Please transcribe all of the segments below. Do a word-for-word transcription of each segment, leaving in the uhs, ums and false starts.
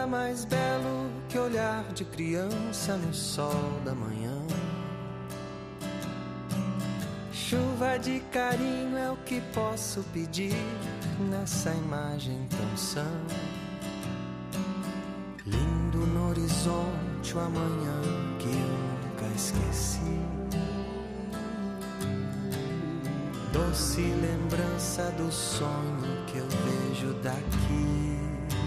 Nada mais belo que olhar de criança no sol da manhã. Chuva de carinho é o que posso pedir nessa imagem tão sã. Lindo no horizonte o amanhã que eu nunca esqueci. Doce lembrança do sonho que eu vejo daqui.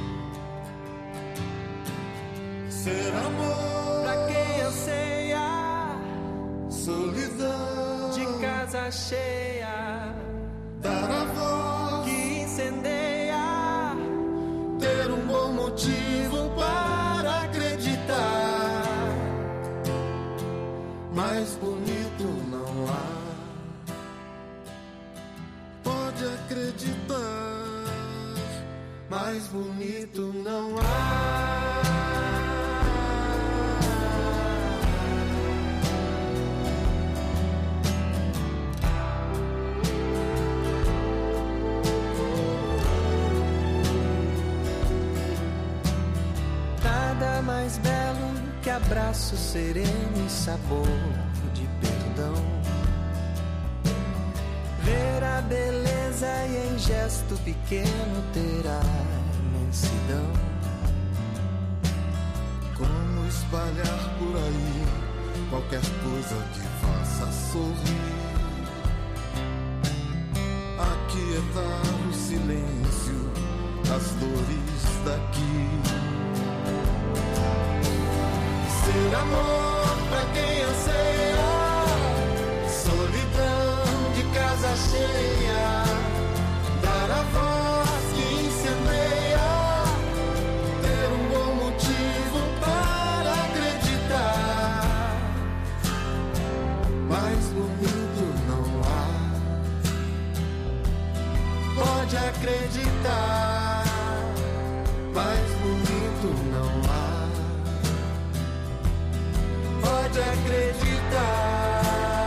Ser amor pra quem anseia, solidão de casa cheia, dar a voz que incendeia, ter um bom motivo para acreditar. Mais bonito não há. Pode acreditar, mais bonito não há. Nada mais belo que abraço sereno e sabor de perdão. Ver a beleza e em gesto pequeno ter a imensidão. Como espalhar por aí qualquer coisa que faça sorrir. Aquietar o silêncio das dores daqui. Ser amor pra quem anseia, solidão de casa cheia, dar a voz que incendeia, ter um bom motivo para acreditar. Mais bonito não há. Pode acreditar, mais bonito não há. Pode acreditar.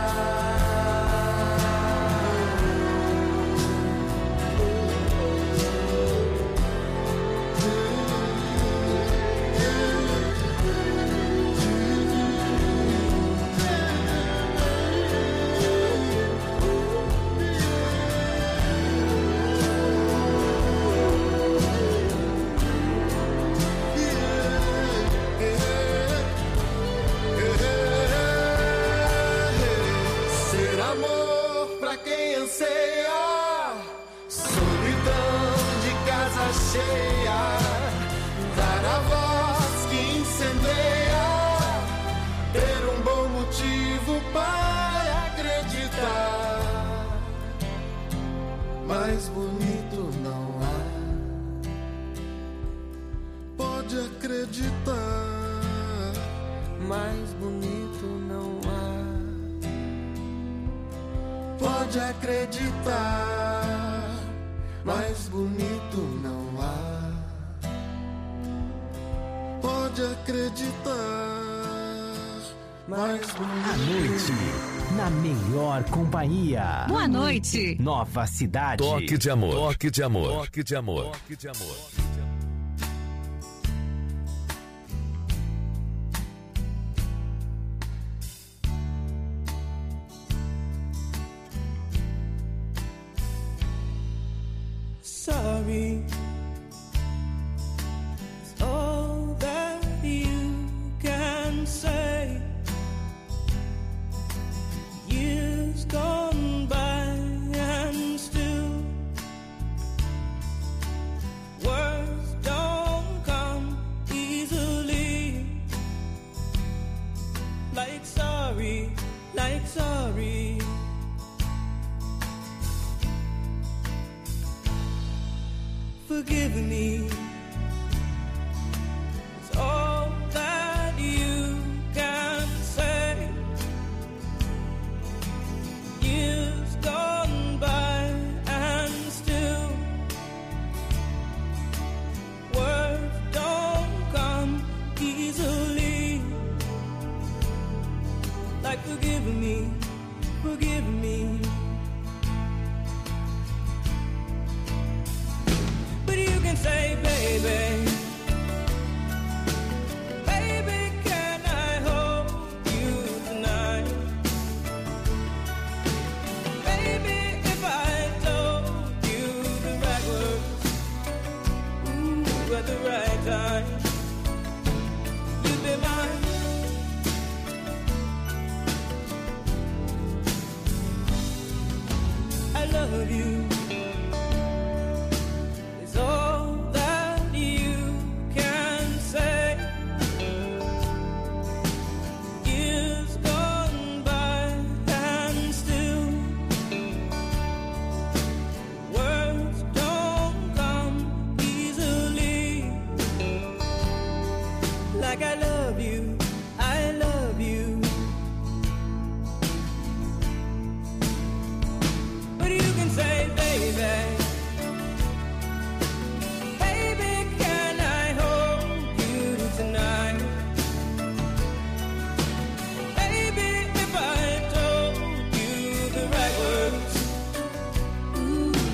Cheia, dar a voz que incendeia, ter um bom motivo para acreditar. Mais bonito não há. Pode acreditar. Mais bonito não há. Pode acreditar. Mais bonito não há. Pode acreditar. Mais bonito. À noite, na melhor companhia. Boa noite. Nova Cidade. Toque de amor. Toque de amor. Toque de amor. Toque de amor. Sorry, it's all that you can say. Years gone by and still words don't come easily. Like sorry, like sorry. Forgive me. It's all that you can say. Years gone by and still words don't come easily. Like forgive me, forgive me. But you can say, baby,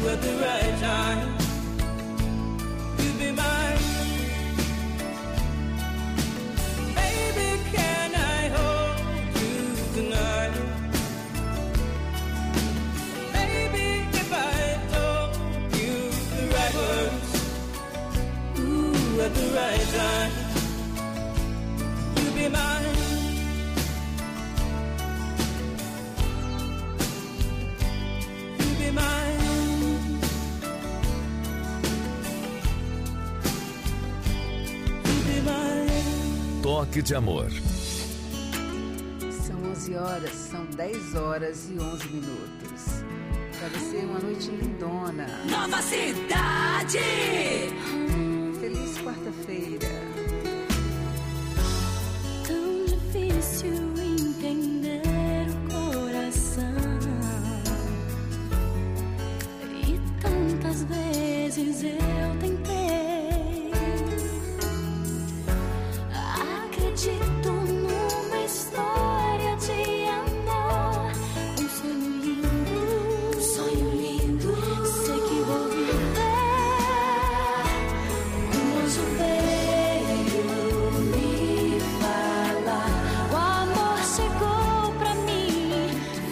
at the right time. You'll be mine. Baby, can I hold you tonight? Baby, if I told you the right words, ooh, at the right time, you'll be mine. You'll be mine. You'll be mine. Toque de Amor. São onze horas, são dez horas e onze minutos. Pra você, uma noite lindona. Nova Cidade! Hum, feliz quarta-feira. Tão difícil entender o coração. E tantas vezes eu tentei. Acredito numa história de amor. Um sonho lindo, um sonho lindo. Sei que vou viver. Um anjo veio me falar. O amor chegou pra mim,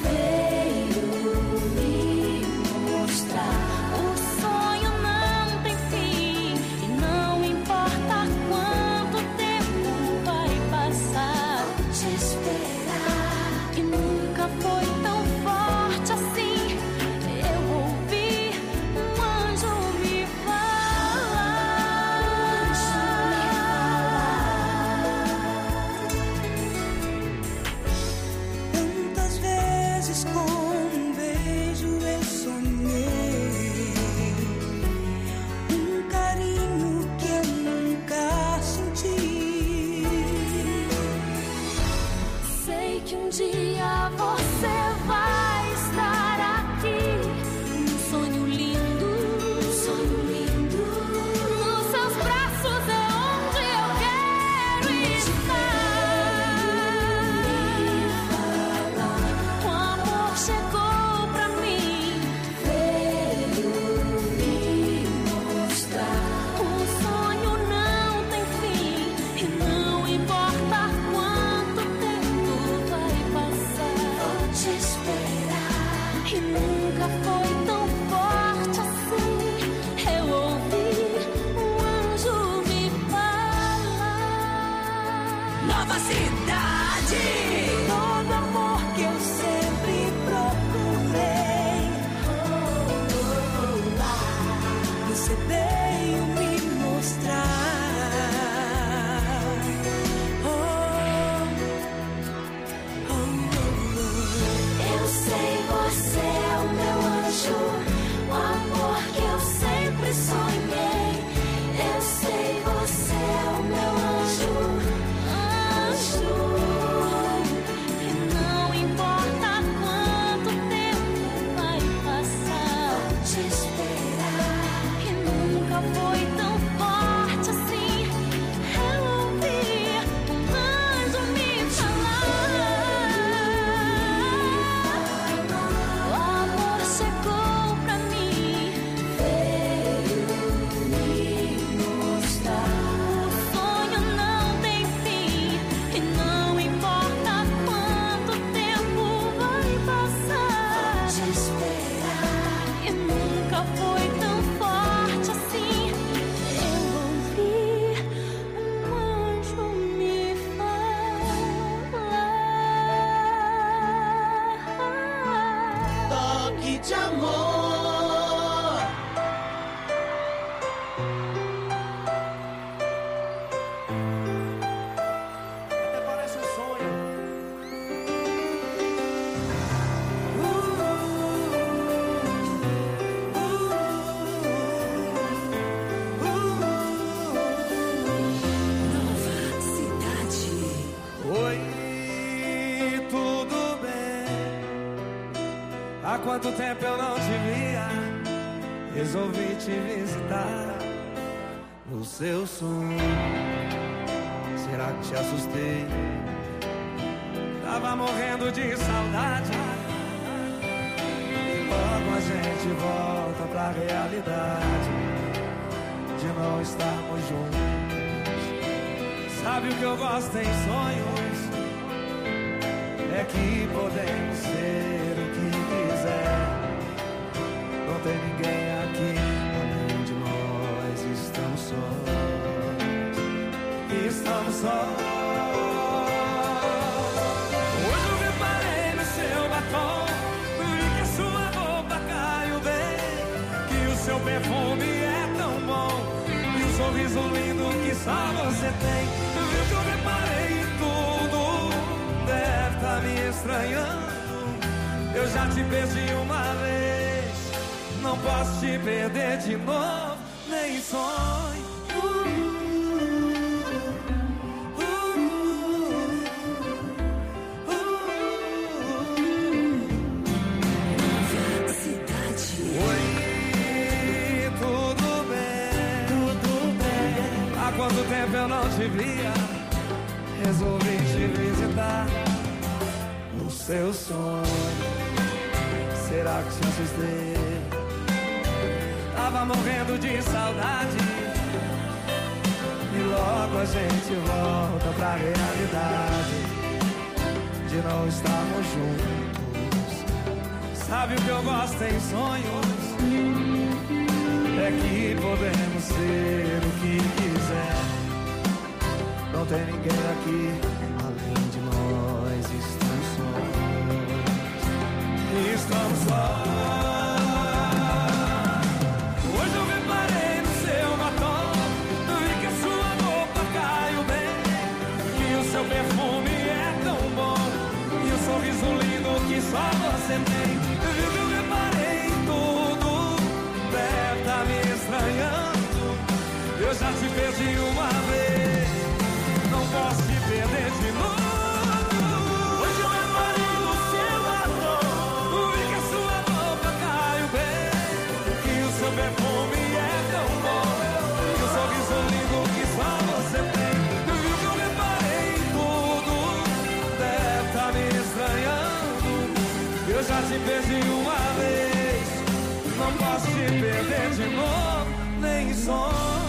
veio me mostrar. O sonho não tem fim e não importa quanto tempo vai passar. Vou te esperar, que nunca foi tão forte assim. Eu ouvi um anjo me falar. Tantas vezes com um beijo eu sonhei, um carinho que eu nunca senti. Sei que um dia você vai estar aqui. Um sonho lindo, um sonho lindo. Nos seus braços é onde eu quero estar. O amor chegou pra mim, veio me mostrar. O sonho não tem fim e não importa quanto tempo vai passar. Vou te esperar, e nunca foi tão forte assim. Eu ouvi um anjo me falar. Nova Cidade! Todo amor que eu sempre procurei, você veio me mostrar. Oh, oh, oh, oh. Eu sei, você é o meu anjo, o amor que eu sempre sonhei. Eu sei, você é o meu anjo, anjo. E não importa quanto tempo vai passar. Vou te esperar, que nunca foi tão forte assim. Eu ouvi um anjo me falar. O amor chegou pra mim, veio me mostrar. O sonho não tem fim e não importa quanto tempo vai passar. Vou te esperar, e nunca foi tão forte assim. Eu ouvi um anjo me falar. Toque de amor. Até parece um sonho. Nova Cidade. Oi, tudo bem? Há quanto tempo eu não te via? Resolvi te visitar no seu sonho. Será que te assustei? Tava morrendo de saudade. Logo a gente volta pra realidade de não estarmos juntos. Sabe o que eu gosto em sonhos? É que podemos ser o que quiser. Não tem ninguém aqui além de nós. Estamos sós. Estamos sós. Hoje eu reparei no seu batom, vi que a sua roupa caiu bem, que o seu perfume é tão bom e um sorriso lindo que só você tem. Viu que eu reparei em tudo, deve estar me estranhando. Eu já te perdi uma vez, não posso te perder de novo, nem em sonho. Há quanto tempo eu não te via, resolvi te visitar no seu sonho. Será que te assustei? Tava morrendo de saudade e logo a gente volta pra realidade de não estarmos juntos. Sabe o que eu gosto em sonhos? É que podemos ser o que quiser. Não tem ninguém aqui além de nós. Estamos sós. Estamos sós. Hoje eu reparei no seu batom, vi que a sua roupa caiu bem, que o seu perfume é tão bom e um sorriso lindo que só você tem. Viu que eu reparei em tudo, deve estar me estranhando. Eu já te perdi uma vez, não posso te perder de novo. Hoje eu reparei no seu batom, vi que a sua roupa caiu bem, que o seu perfume é tão bom e um sorriso lindo que só você tem. Viu que eu reparei em tudo, deve estar me estranhando. Eu já te perdi uma vez, não posso te perder de novo, nem em sonho.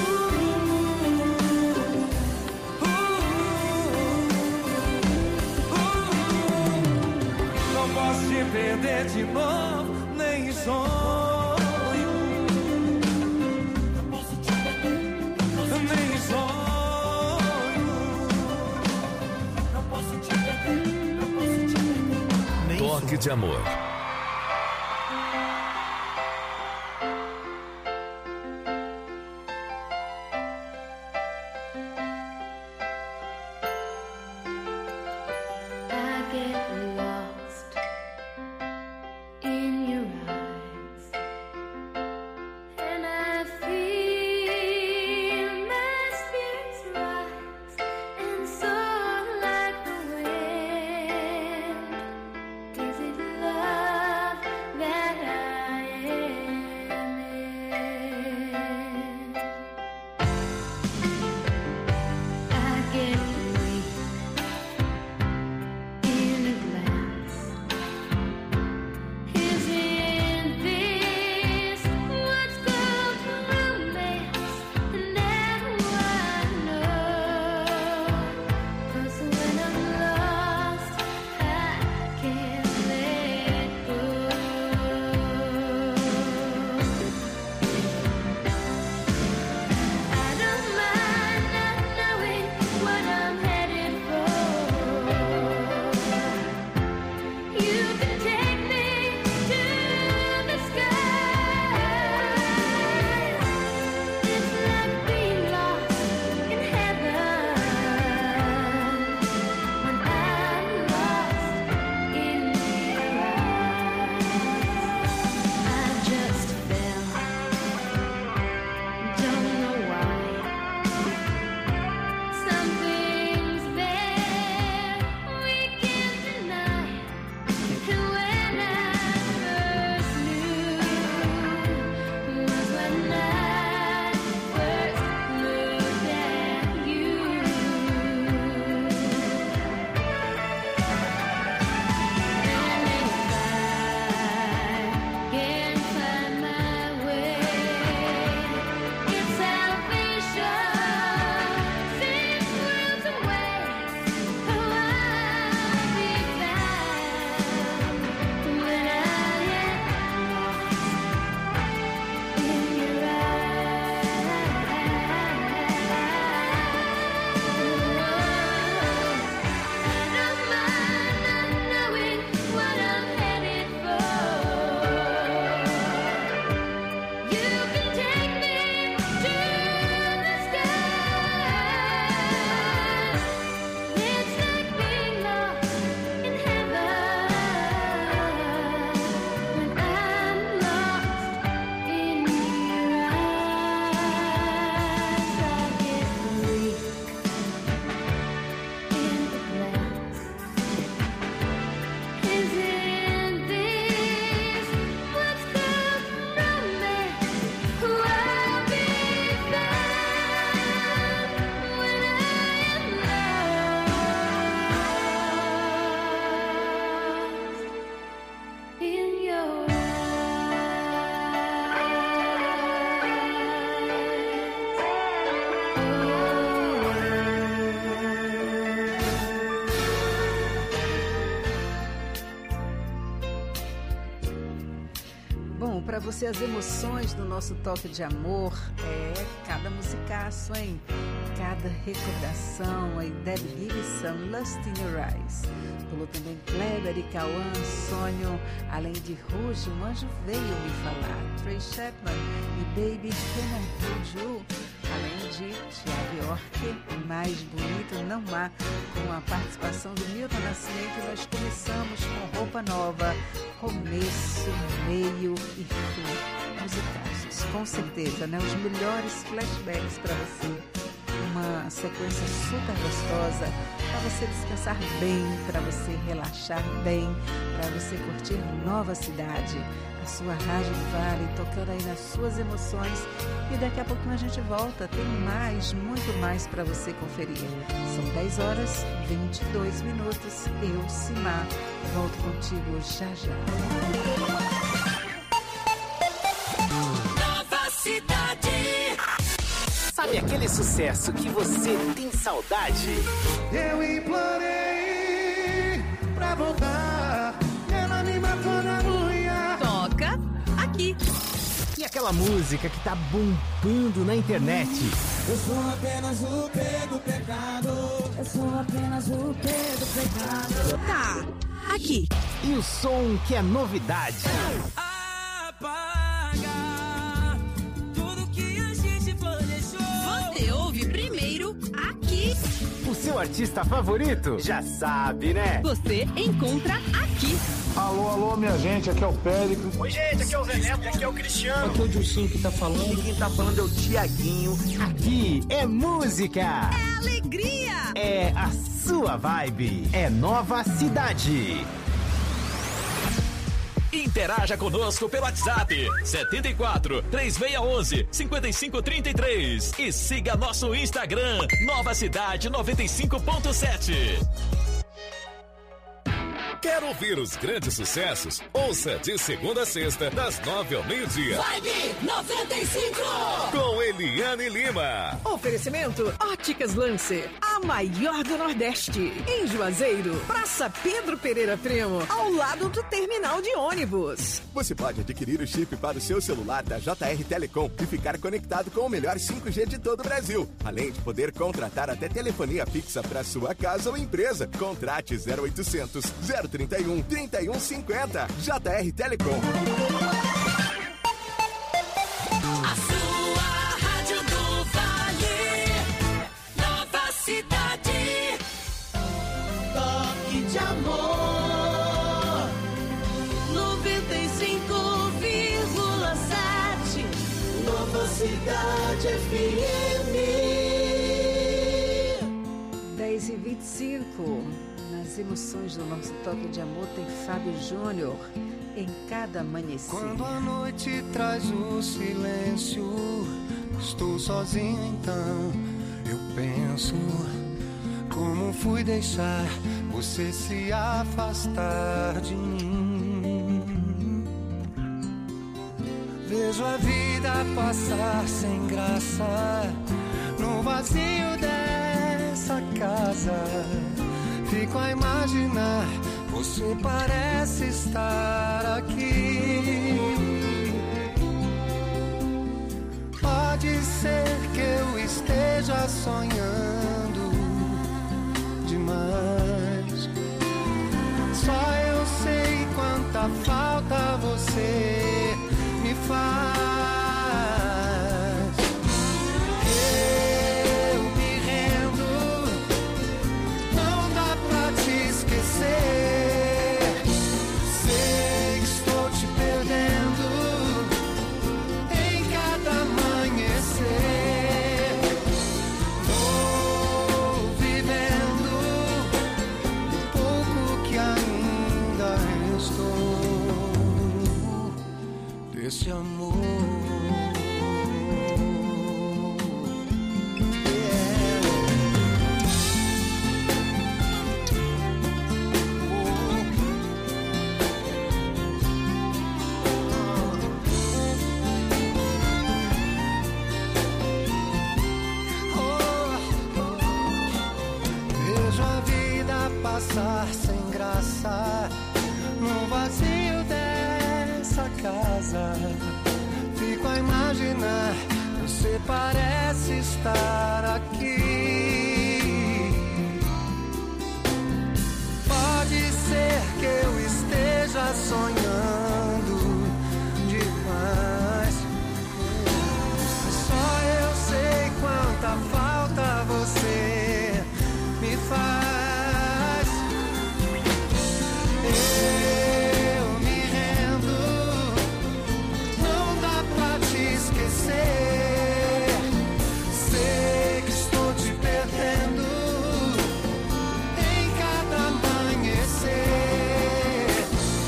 Não posso te perder de novo, nem em sonho. Nem em sonho. Não posso te perder, não posso te perder. Nem Toque de Amor. Love você as emoções do nosso toque de amor. É, cada musicaço, hein? Cada recordação, aí Debbie Gibson, Lust in Your Eyes. Pulou também Kleber e Cauã, Sonho, além de Ruge, um anjo veio me falar. Trey Chapman e Baby Can I Hold You, além de Thiago York, Mais Bonito Não Há, com a participação do Milton Nascimento. Nós começamos com Roupa Nova, começo, meio e fim. Musicaços, com certeza, né? Os melhores flashbacks para você. Uma sequência super gostosa para você descansar bem, para você relaxar bem, para você curtir Nova Cidade, a sua Rádio Vale, tocando aí nas suas emoções. E daqui a pouquinho a gente volta, tem mais, muito mais para você conferir. São dez horas e vinte e dois minutos. Eu, Simar, volto contigo já já. Nova Cidade. Sabe aquele sucesso que você tem saudade? Eu implorei pra voltar, ela me matou na unha. Toca aqui. E aquela música que tá bombando na internet? Eu sou apenas o P do pecado. Eu sou apenas o P do pecado. Tá aqui. E o som que é novidade? Apaga tudo que a gente planejou. Você ouve primeiro aqui. O seu artista favorito? Já sabe, né? Você encontra aqui. Alô, alô, minha gente, aqui é o Péricles. Oi, gente, aqui é o Zé Neto, aqui é o Cristiano. Aqui é o Dilcinho que tá falando. E quem tá falando é o Tiaguinho. Aqui é música. É alegria. É a sua vibe. É Nova Cidade. Interaja conosco pelo WhatsApp setenta e quatro, três seis um um, cinco cinco três três e siga nosso Instagram Nova Cidade noventa e cinco ponto sete. Quer ouvir os grandes sucessos? Ouça de segunda a sexta, das nove ao meio-dia. Vibe noventa e cinco. Com Eliane Lima. Oferecimento Óticas Lancer, a maior do Nordeste. Em Juazeiro, Praça Pedro Pereira Primo, ao lado do terminal de ônibus. Você pode adquirir o chip para o seu celular da J R Telecom e ficar conectado com o melhor cinco G de todo o Brasil. Além de poder contratar até telefonia fixa para sua casa ou empresa. Contrate zero oitocentos, zero trinta e um, trinta e um cinquenta. J R Telecom. A sua Rádio do Vale. Nova Cidade. Toque de amor. noventa e cinco vírgula sete. Nova Cidade F M. dez e vinte e cinco. Nas emoções do nosso toque de amor tem Fábio Júnior, Em Cada Amanhecer. Quando a noite traz o silêncio, estou sozinho então, eu penso como fui deixar você se afastar de mim. Vejo a vida passar sem graça no vazio dessa casa. Fico a imaginar, você parece estar aqui. Pode ser que eu esteja sonhando demais. Só eu sei quanta falta você me faz. Sei que estou te perdendo em cada amanhecer. Tô vivendo o pouco que ainda restou desse amor. Passar sem graça no vazio dessa casa. imaginar, você parece estar aqui. Pode ser que eu esteja sonhando demais. Só eu sei quanta falta você me faz. Eu me rendo, não dá pra te esquecer. Sei que estou te perdendo em cada amanhecer.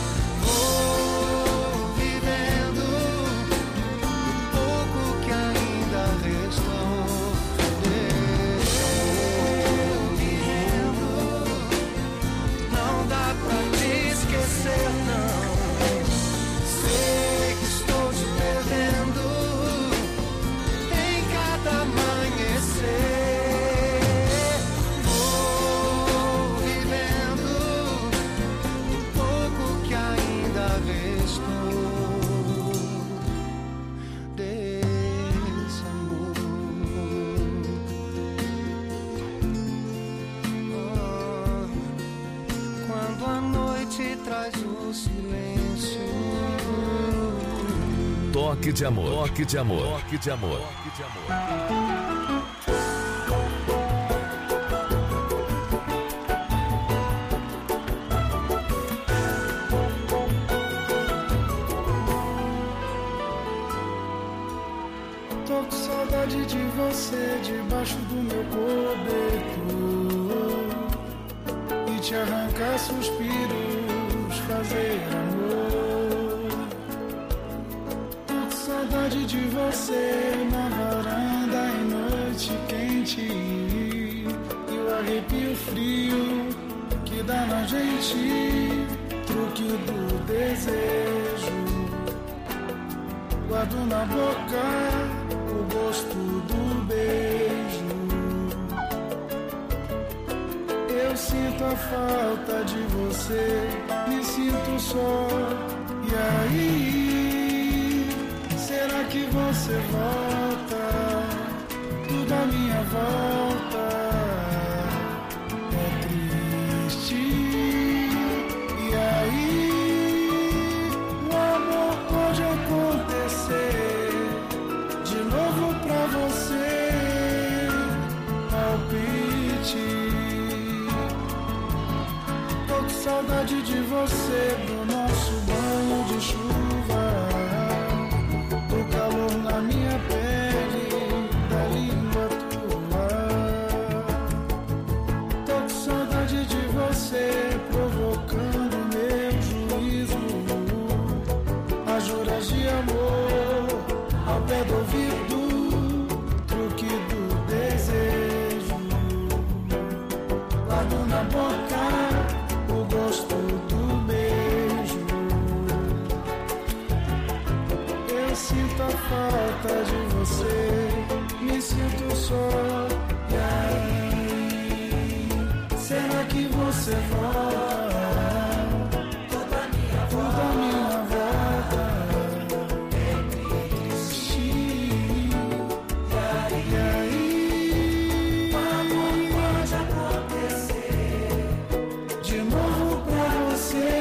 Vou vivendo o pouco que ainda restou. Eu me rendo, não dá pra te esquecer, não. Sei que estou te perdendo em cada amanhecer. Vou vivendo o pouco que ainda restou desse amor. Ah, quando a noite traz o silêncio. Toque de amor. Toque de amor. Toque de amor. Toque de amor. Tô com saudade de você debaixo do meu cobertor e te arrancar suspiros, fazer amor. Tô com saudade de você na varanda em noite quente e o arrepio frio que dá na gente, truque do desejo. Guardo na boca o gosto do beijo. Eu sinto a falta de você, me sinto só. E aí, será que você volta? Tudo à minha volta é triste. E aí, o amor pode acontecer de novo pra você. Palpite. Tô com saudade de você, do nosso banho de chuva, do calor na minha pele, da língua tua. Tô com saudade de você, provocando meu juízo. As juras de amor ao pé do ouvido, truque do desejo. Guardo na boca o gosto do beijo. Eu sinto a falta de você, me sinto só. E aí, será que você volta? Toda a minha volta, minha volta é triste. E aí, o amor pode acontecer de novo pra você.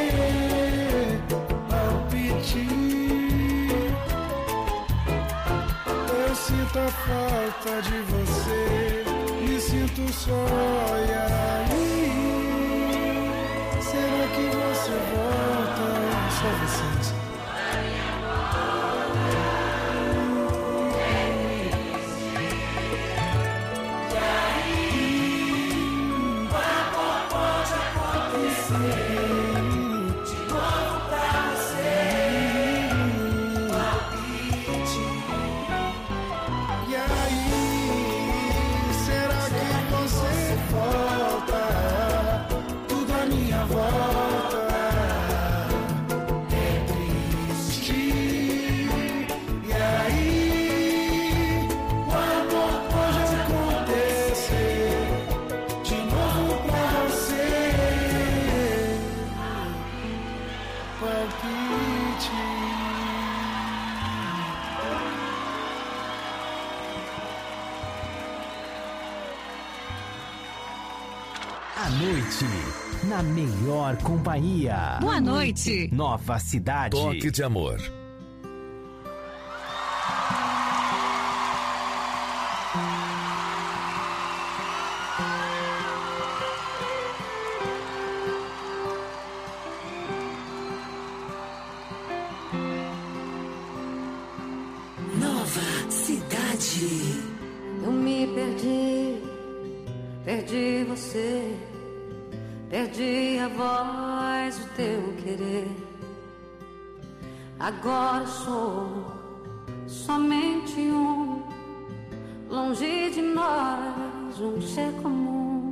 Palpite. Eu sinto a falta de você, me sinto só. E aí, será que você volta? Só vocês. E aí, será que você volta? Tudo à minha volta é À noite, na melhor companhia. Boa noite. Nova Cidade. Toque de Amor. Nova Cidade. Eu me perdi, perdi você, perdi a voz, o teu querer. Agora sou somente um, longe de nós, um ser comum.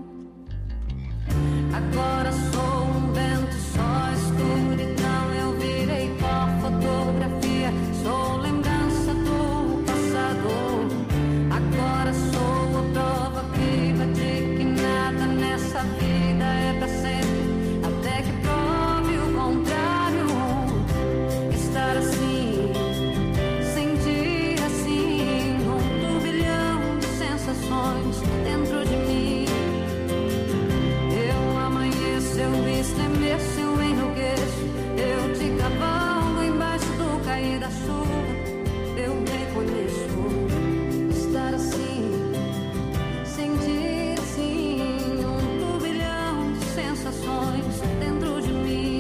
Agora sou um vento, só escuridão. Eu virei pó, fotografia, sou lembrança do passado. Agora sou a prova viva de que nada nessa vida é pra sempre, até que prove o contrário. Estar assim, sentir assim, um turbilhão de sensações dentro de mim. Eu amanheço, eu estremeço, eu enlouqueço, eu te cavalgo embaixo do cair da chuva. Eu reconheço estar assim, sentir assim, um turbilhão de sensações dentro de mim.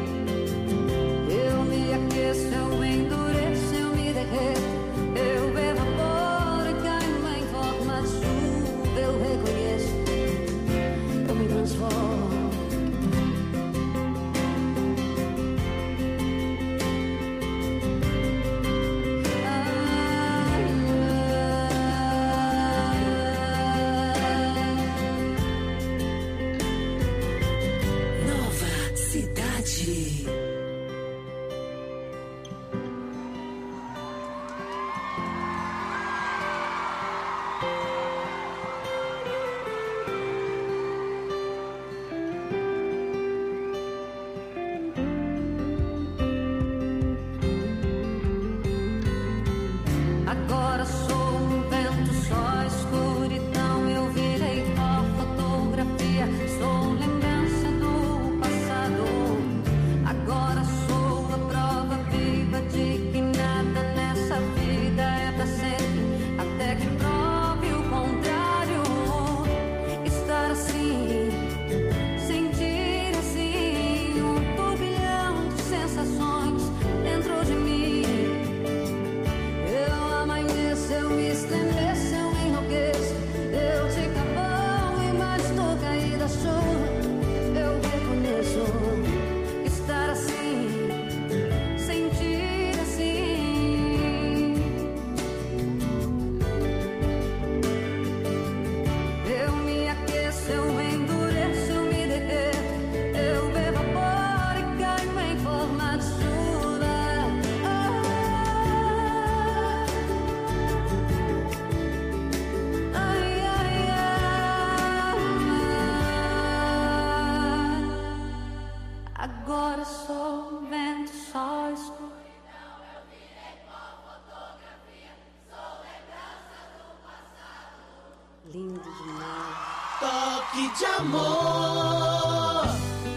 Eu me aqueço, eu endureço, eu me derreto, eu evaporo e caio em forma de chuva. Eu reconheço, eu me transformo. Nova Cidade. Agora sou um vento, só escuridão. Eu virei pó, fotografia, sou lembrança do passado. Agora sou a prova viva de que nada nessa vida é pra sempre, até que prove o contrário. Estar assim, sentir assim, um turbilhão de sensações dentro de mim. Eu amanheço, eu me estremeço, eu enlouqueço, eu te cavalgo embaixo do cair da chuva. Eu reconheço estar assim, sentir assim. Eu me aqueço, eu endureço, eu me derreto, eu evaporo e caio em forma de chuva. Ah. Ai, ai, ai. Agora sou um vento, só escuridão. Eu virei pó, fotografia, sou lembrança do passado. Lindo demais. Toque de amor.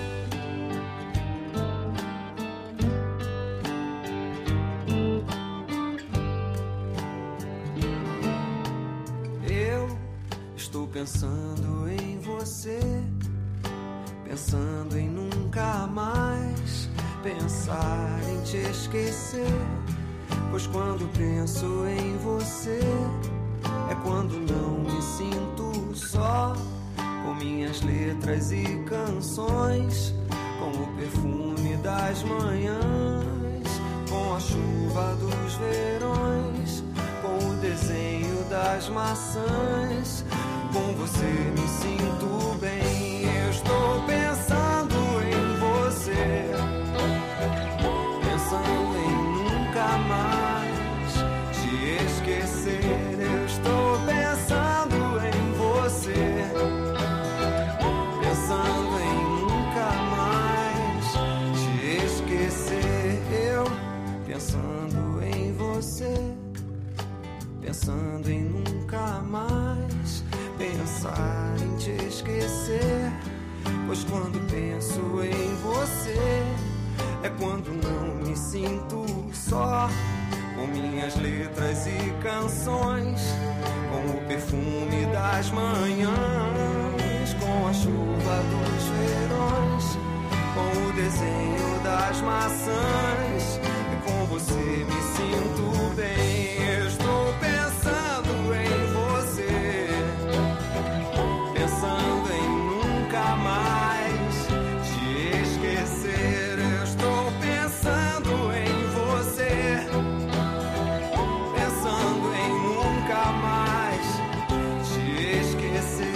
Eu estou pensando em você, pensando em nunca mais pensar em te esquecer. Pois quando penso em você, é quando não me sinto só, com minhas letras e canções, com o perfume das manhãs, com a chuva dos verões, com o desenho das maçãs. Com você me sinto bem. Eu estou pensando em você, pensando em nunca mais te esquecer. Eu estou pensando em você, pensando em nunca mais te esquecer. Eu pensando em você, pensando em nunca mais pensar em te esquecer. Pois quando penso em você é quando não me sinto só, com minhas letras e canções, com o perfume das manhãs, com a chuva dos verões, com o desenho das maçãs. E com você me sinto bem. Eu estou pensando em você, pensando em nunca mais te esquecer. Eu estou pensando em você, pensando em nunca mais te esquecer.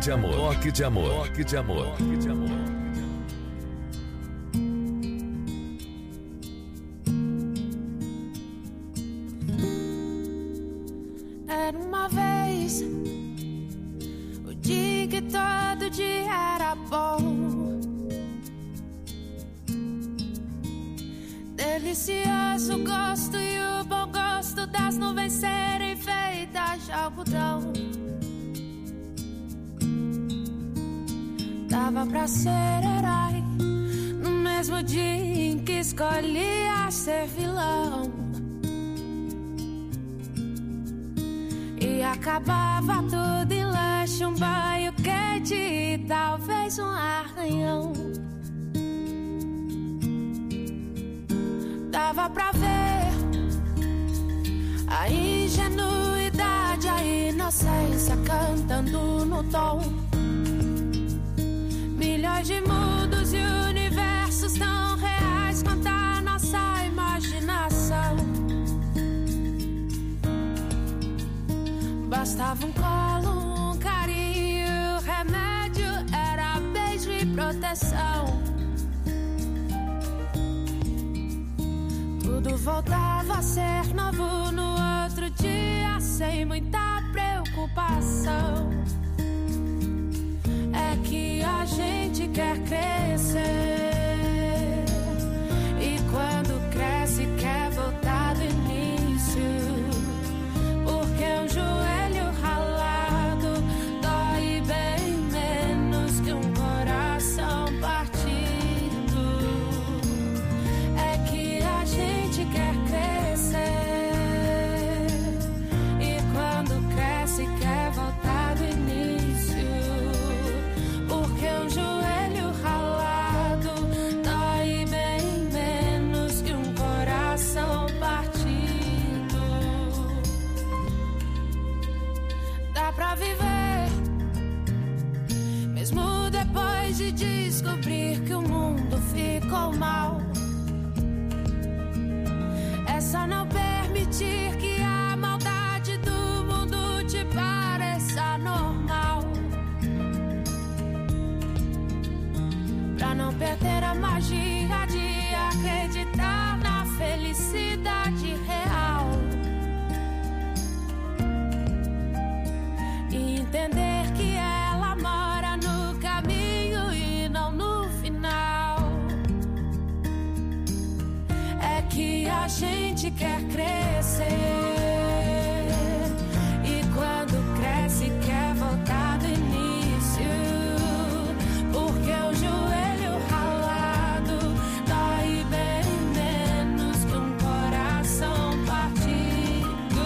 de amor. Toque de amor. Toque de amor. Toque de amor. Era uma vez o dia que todo dia era bom, delicioso gosto e o bom gosto das nuvens serem feitas de algodão. Dava pra ser herói no mesmo dia em que escolhia ser vilão. E acabava tudo em lanche, um banho quente e talvez um arranhão. Dava pra ver a ingenuidade, a inocência cantando no tom. Milhões de mundos e universos tão reais quanto a nossa imaginação. Bastava um colo, um carinho, remédio era beijo e proteção. Tudo voltava a ser novo no outro dia, sem muita preocupação. É que a gente quer crescer, e quando cresce quer voltar do início, porque um joelho ralado dói bem menos que um coração partido. É que a gente quer crescer, e quando cresce quer voltar do início, porque um joelho ralado dói bem menos que um coração partido. Dá pra viver, mesmo depois de descobrir que o mundo ficou mal. É só não permitir que a maldade do mundo te pareça normal, pra não perder a magia de acreditar na felicidade real, e entender que ela mora no caminho e não no final. É que a gente quer crescer, e quando cresce quer voltar do início, porque o joelho ralado dói bem menos que um coração partido.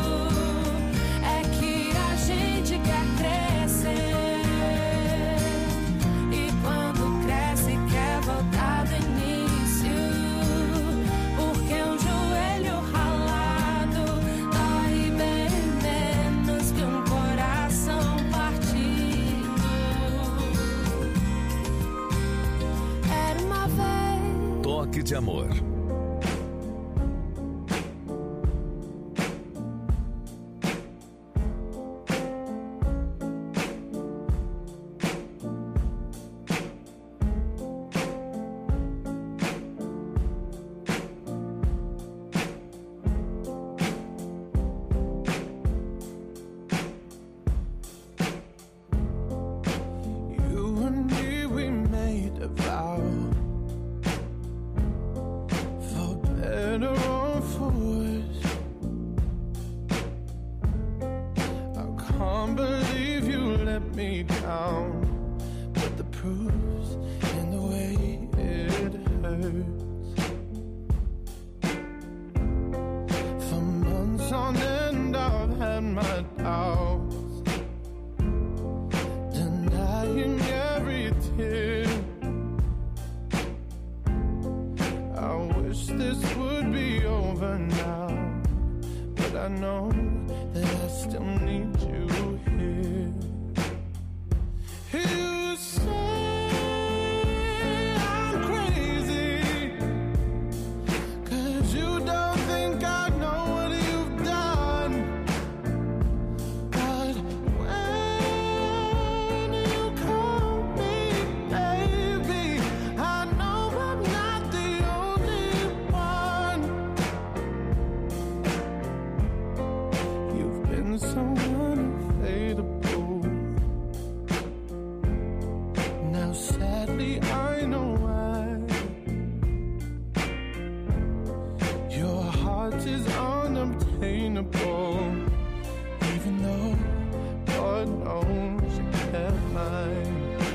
É que a gente quer crescer, e quando cresce quer voltar do início, porque um joelho ralado dói bem menos que um coração partido. Era uma vez. Toque de amor. You and me, we made a vow, for better or for worse. I can't believe you let me down, but the proof's in the way it hurts. For months on end I've had my doubts, denying every tear. I wish this would be over now, but I know that I still need you here. You say I'm crazy, 'cause you don't think I know what you've done. But when heart is unobtainable, even though God knows you can't find.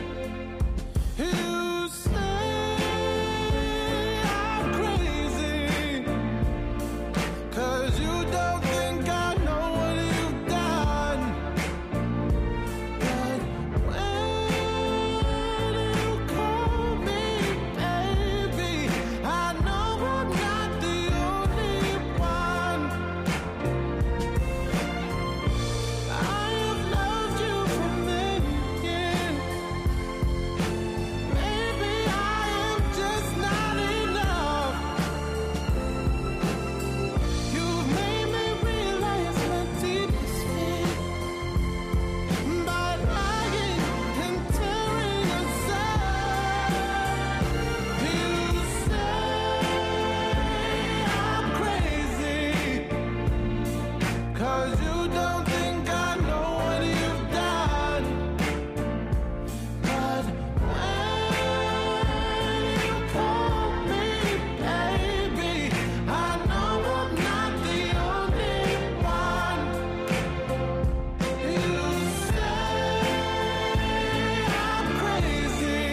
You say I'm crazy, 'cause you don't think I know what you've done. But when you call me baby, I know I'm not the only one. I have loved you for many years. Maybe I am just not enough. You've made me realize my deepest fear by lying and tearing us apart. You say I'm crazy, 'cause you don't think I know what you've done. But when you call me baby, I know I'm not the only one. You say I'm crazy,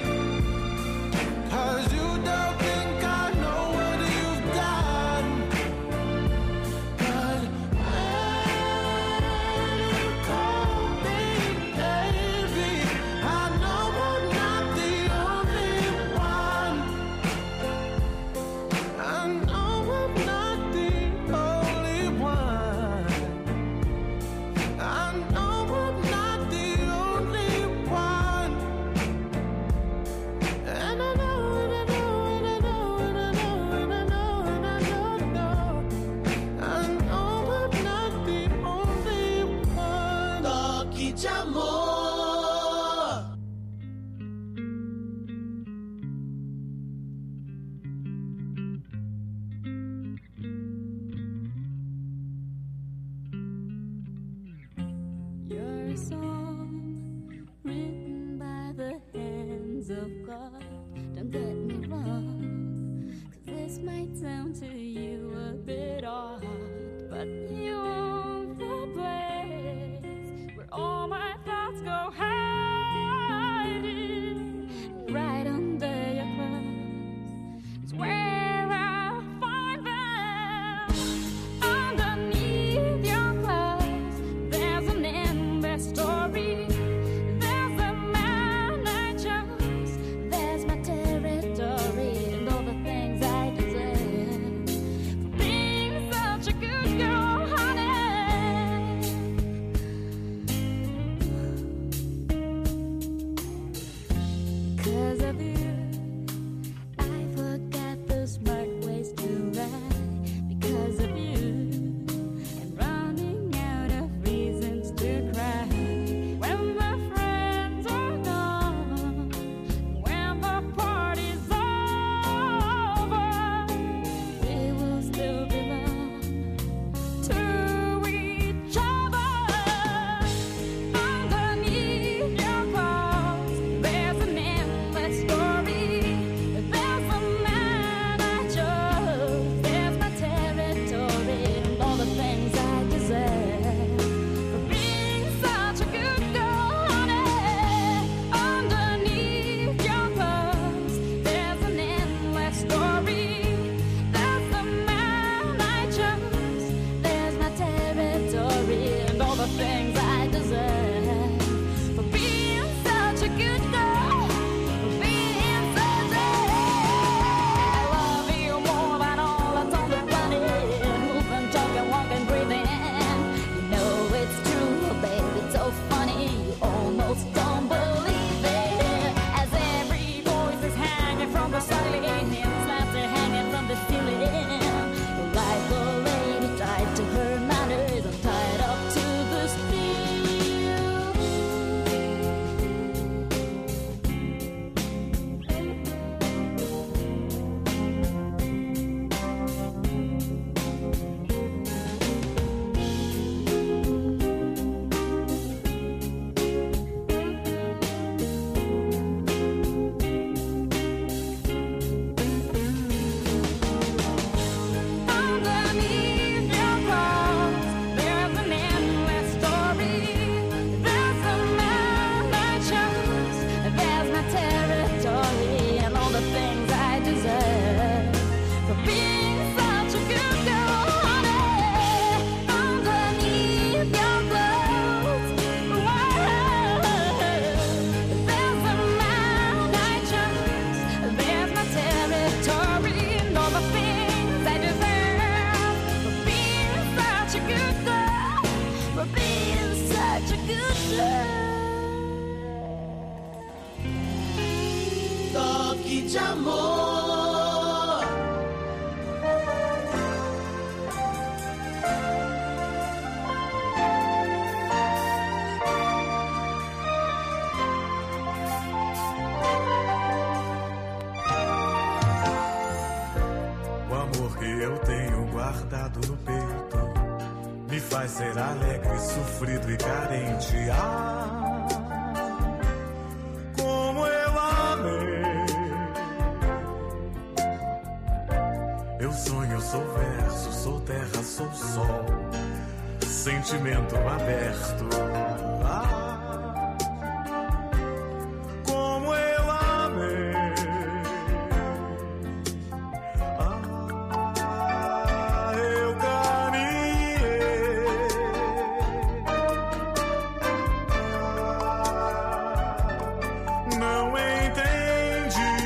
'cause you don't think I know what you've done. But when you call me baby, I know I'm not the only one. I know I'm not the only one. I know I'm not the only one. And I know, and I know, and I know, and I know, and I know, and I know, know. I know I'm not the only one. Toque de amor. You're a song written by the hands of God. Don't get me wrong, 'cause this might sound to you a bit odd, but you own the place where all my thoughts go hiding. Right under your clothes is where I'll find them. Underneath your clothes, there's an endless story. There's a man I chose. There's my territory and all the things I deserve for being such a good girl, honey. 'Cause of you, I forgot the smart ways to ride. Because of you, I'm running out of reasons to cry. When the friends are gone, when the party's over, we will still belong to each other. Underneath your clothes, there's an endless story. There's a man I chose. There's my territory and all the things I deserve for being such a good girl, honey. Underneath your clothes, there's an endless story. There's the man I chose. There's my territory and all the things I deserve for being such a good girl, for being such a. I love you more than all that's on the planet. Moving, talking, walking, breathing. You know it's true, baby. It's so funny. You almost don't believe it. As every voice is hanging from the ceiling, slaps are hanging from the ceiling. Like a lady tied to her manners, I'm tied up to the steel. de amor. O amor que eu tenho guardado no peito me faz ser alegre, sofrido e carente. Ah, como eu amei. Eu sonho, sou verso, sou terra, sou sol, sentimento aberto. Ah, como eu amei. Ah, eu caminhei. Não entendi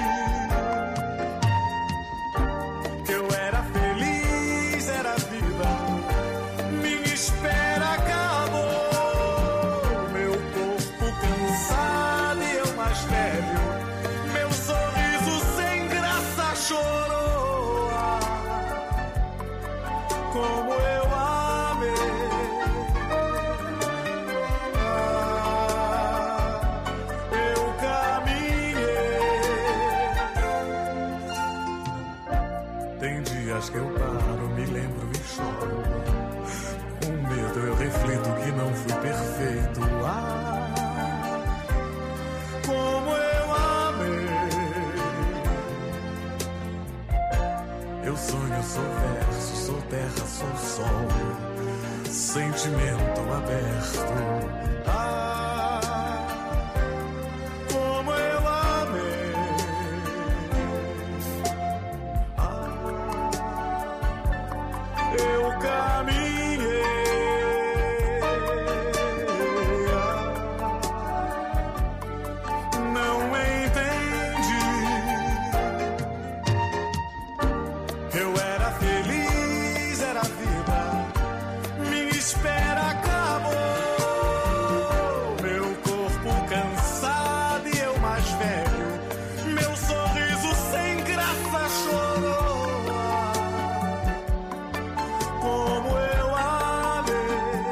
que eu era feliz, era vida. Minha espera acabou. Meu corpo cansado e eu mais velho. Meu sorriso sem graça chorou. Ah, como eu amei. Ah, eu caminhei. Tem dias que eu paro, me lembro e choro. Com medo eu reflito que não fui perfeito. Ah, como eu amei. Eu sonho, sou verso, sou terra, sou sol, sentimento aberto. Ah, como eu amei. Ah, eu caminhei. Ah, não entendi que eu era feliz, era vida. Minha espera acabou. Meu corpo cansado e eu mais velho. Meu sorriso sem graça chorou. Como eu amei.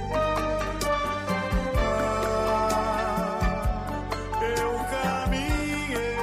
Ah, eu caminhei.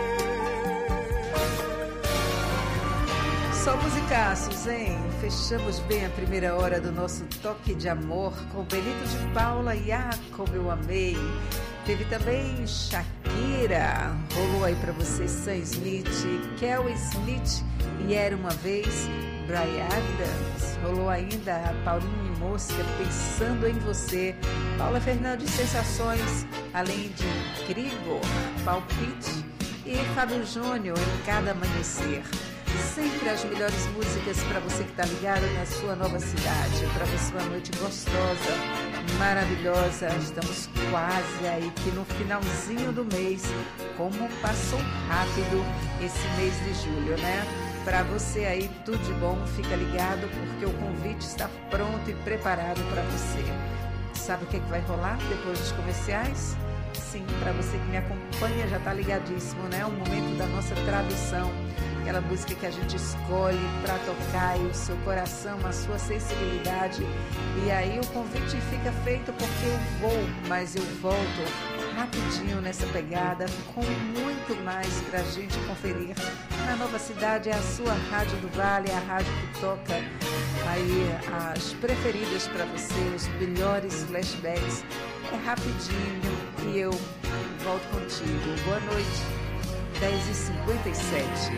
Só musicaços, hein? Fechamos bem a primeira hora do nosso Toque de Amor com Benito de Paula e Ah, como eu amei. Teve também Shakira, rolou aí pra você Sam Smith, Kelly Smith e Era Uma Vez, Bryan Adams, rolou ainda a Paulinho e Mosca, Pensando em Você, Paula Fernandes, Sensações, além de Grigor, Palpite e Fábio Júnior, Em Cada Amanhecer. Sempre as melhores músicas para você que está ligado na sua nova cidade, para você uma noite gostosa, maravilhosa. Estamos quase aí que no finalzinho do mês. Como passou rápido esse mês de julho, né? Para você aí tudo de bom, fica ligado porque o convite está pronto e preparado para você. Sabe o que, é que vai rolar depois dos comerciais? Sim, para você que me acompanha já está ligadíssimo, né? O momento da nossa tradução. Aquela música que a gente escolhe para tocar e o seu coração, a sua sensibilidade. E aí o convite fica feito porque eu vou, mas eu volto rapidinho nessa pegada com muito mais pra gente conferir. Na Nova Cidade é a sua Rádio do Vale, a rádio que toca aí as preferidas para você, os melhores flashbacks. É rapidinho e eu volto contigo. Boa noite. dez e cinquenta e sete.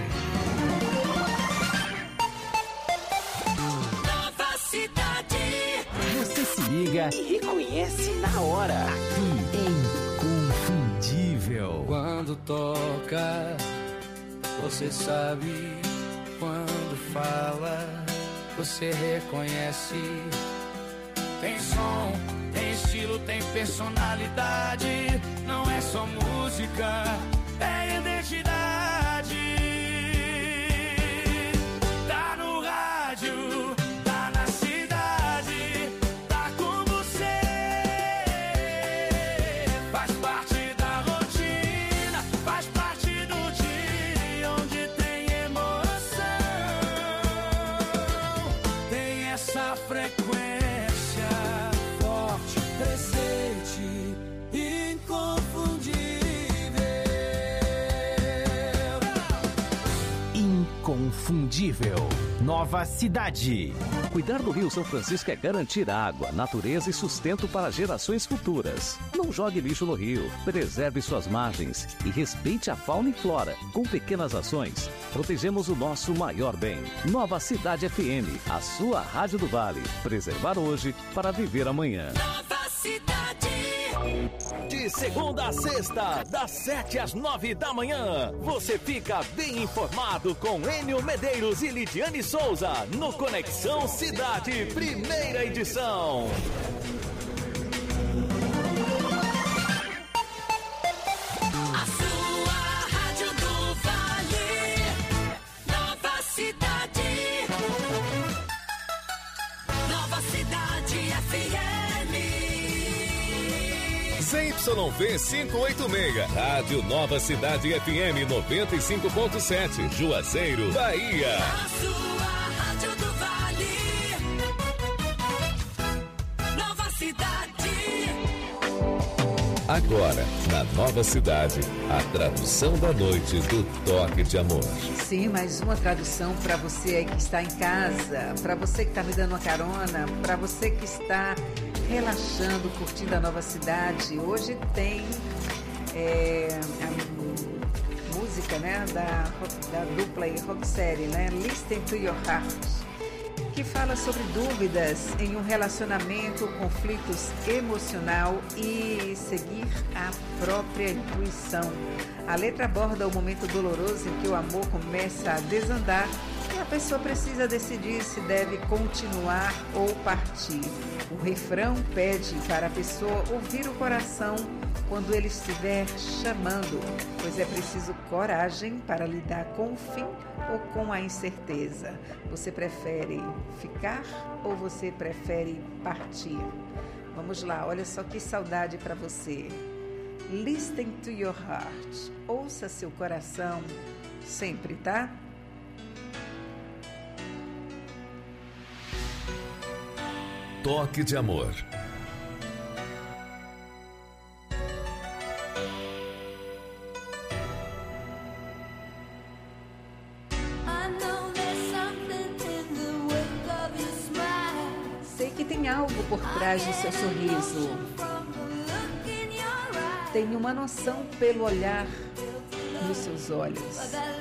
Nova Cidade. Você se liga E reconhece na hora. aqui em Inconfundível. Quando toca, você sabe. Quando fala, você reconhece. Tem som, tem estilo, tem personalidade. Não é só música, é identidade. Tá no rádio, tá na cidade, tá com você. Faz parte da rotina, faz parte do dia. frequência forte, presente, inconfundível. Inconfundível. Nova Cidade. Cuidar do Rio São Francisco é garantir água, natureza e sustento para gerações futuras. Não jogue lixo no rio, preserve suas margens e respeite a fauna e flora. Com pequenas ações, protegemos o nosso maior bem. Nova Cidade F M, a sua rádio do Vale. Preservar hoje para viver amanhã. Nova Cidade. De segunda a sexta, das sete às nove da manhã, você fica bem informado com Enio Medeiros e Lidiane Souza no Conexão Cidade, primeira edição. A sua rádio do Vale. Nova Cidade. Nova Cidade F M. Z Y V quinhentos e oitenta e seis, Rádio Nova Cidade F M noventa e cinco ponto sete, Juazeiro, Bahia. A sua rádio do Vale. Nova Cidade. Agora, na Nova Cidade, a tradução da noite do Toque de Amor. Sim, mais uma tradução para você aí que está em casa, para você que está me dando uma carona, para você que está relaxando, curtindo a Nova Cidade. Hoje tem é, a música, né, da, da dupla aí, Rocksteady, né, Listen to Your Heart, que fala sobre dúvidas em um relacionamento, conflitos emocional e seguir a própria intuição. A letra aborda o momento doloroso em que o amor começa a desandar e a pessoa precisa decidir se deve continuar ou partir. O refrão pede para a pessoa ouvir o coração quando ele estiver chamando, pois é preciso coragem para lidar com o fim ou com a incerteza. Você prefere ficar ou você prefere partir? Vamos lá, olha só que saudade para você. Listen to your heart. Ouça seu coração sempre, tá? Toque de Amor. Sei que tem algo por trás do seu sorriso. Tenho uma noção pelo olhar nos seus olhos.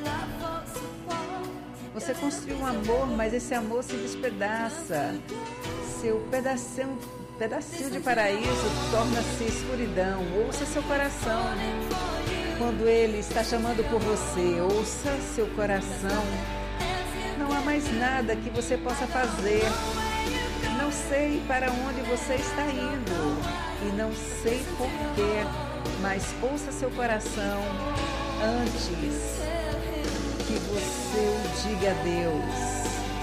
Você construiu um amor, mas esse amor se despedaça. Seu pedacinho, pedacinho de paraíso torna-se escuridão. Ouça seu coração quando ele está chamando por você. Ouça seu coração. Não há mais nada que você possa fazer. Não sei para onde você está indo e não sei porquê, mas ouça seu coração antes que você diga adeus.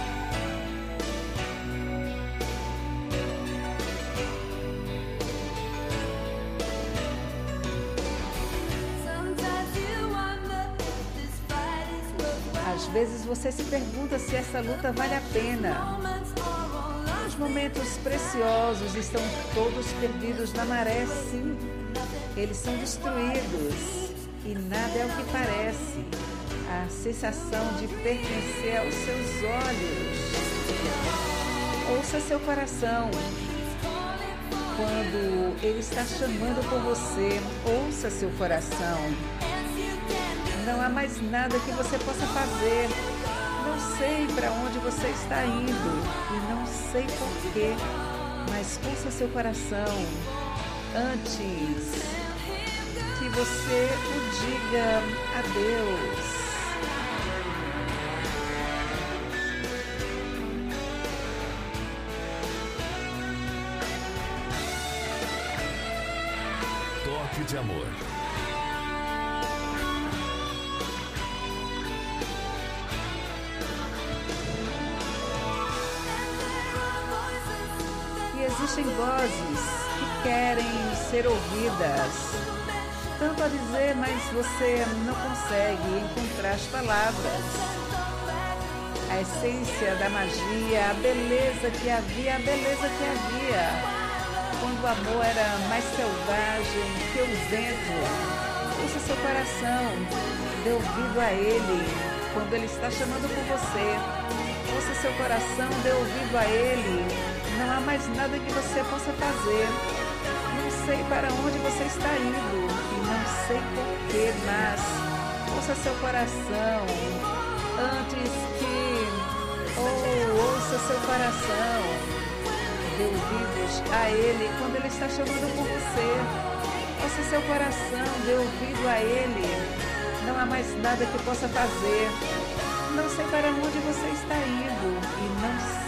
Às vezes você se pergunta se essa luta vale a pena. Os momentos preciosos estão todos perdidos na maré, sim. Eles são destruídos e nada é o que parece. A sensação de pertencer aos seus olhos. Ouça seu coração. Quando ele está chamando por você, ouça seu coração. Não há mais nada que você possa fazer. Não sei para onde você está indo e não sei porquê, mas ouça seu coração antes que você o diga adeus. Toque de Amor. Existem vozes que querem ser ouvidas, tanto a dizer, mas você não consegue encontrar as palavras. a essência da magia, a beleza que havia, a beleza que havia. Quando o amor era mais selvagem que o vento. Ouça seu coração, dê ouvido a ele, quando ele está chamando por você. Ouça seu coração, dê ouvido a ele. Não há mais nada que você possa fazer. Não sei para onde você está indo e não sei porquê, mas ouça seu coração antes que... Oh, ouça seu coração. Dê ouvidos a ele quando ele está chamando por você. Ouça seu coração, dê ouvido a ele. Não há mais nada que possa fazer. Não sei para onde você está indo e não sei